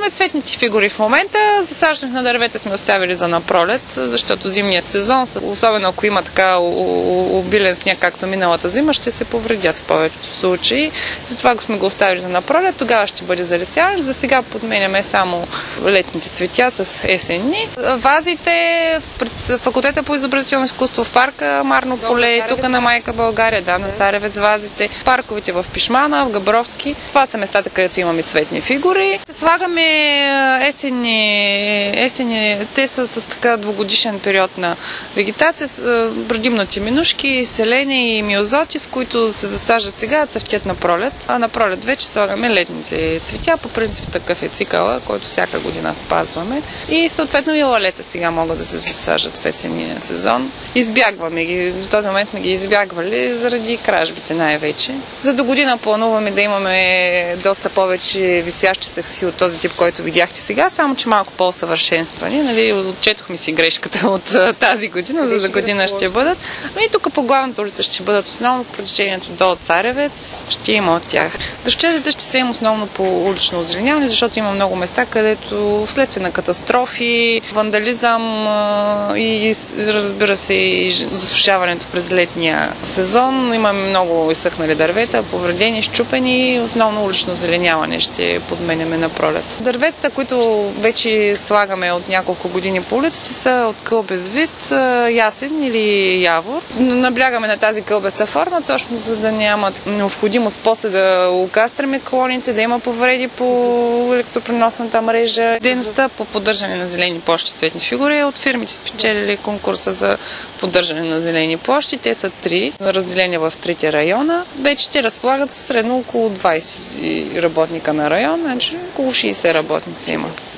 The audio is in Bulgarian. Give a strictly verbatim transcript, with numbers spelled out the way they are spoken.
Цветните фигури в момента, засаждането на дървета сме оставили за напролет, защото зимния сезон, особено ако има така обилен сняг, както миналата зима, ще се повредят в повечето случаи. Затова го сме го оставили за напролет, тогава ще бъде залесяване. За сега подменяме само летните цветя с есенни. Вазите в факултета по изобразително изкуство в парка Марно поле, тук на Майка България, да, на Царевец вазите, парковите в Пишмана, в Габровски. Това са местата, където имаме цветни фигури. Слагаме есени, есени те са с така двугодишен период на вегетация, предимно тиминушки, селени и миозоти, с които се засаждат сега, цъфтят на пролет. А на пролет вече слагаме летните цветя. По принцип такъв е цикъла, който всяка година спазваме. И съответно и лалета сега могат да се засаждат в есенния сезон. Избягваме ги, в този момент сме ги избягвали заради кражбите най-вече. За до година плануваме да имаме доста повече висящи сакси от този тип, който видяхте сега, само че малко по-усъвършенствани. Нали? Отчетохме си грешката от тази година, за, за година ще бъдат. Но и тук по главната улица ще бъдат основно в протежението до Царевец. Ще има от тях. Дъвчезите ще се има основно по улично озеленяване, защото има много места, където вследствие на катастрофи, вандализъм и разбира се и засушаването през летния сезон. Имаме много изсъхнали дървета, повредени, щупени, основно улично озеленяване ще подменяме на пролет. Дърветата, които вече слагаме от няколко години по улиците, са от кълбез-вид, ясен или явор. Наблягаме на тази кълбеста форма, точно за да нямат необходимост после да окастряме клоните, да има повреди по електропреносната мрежа. Дейността по поддържане на зелени площи, цветни фигури от фирмите спечелили конкурса за поддържане на зелени площи. Те са три, разделени в трите района. Вече те разполагат средно около двайсет работника на район, значи около шейсет работници има.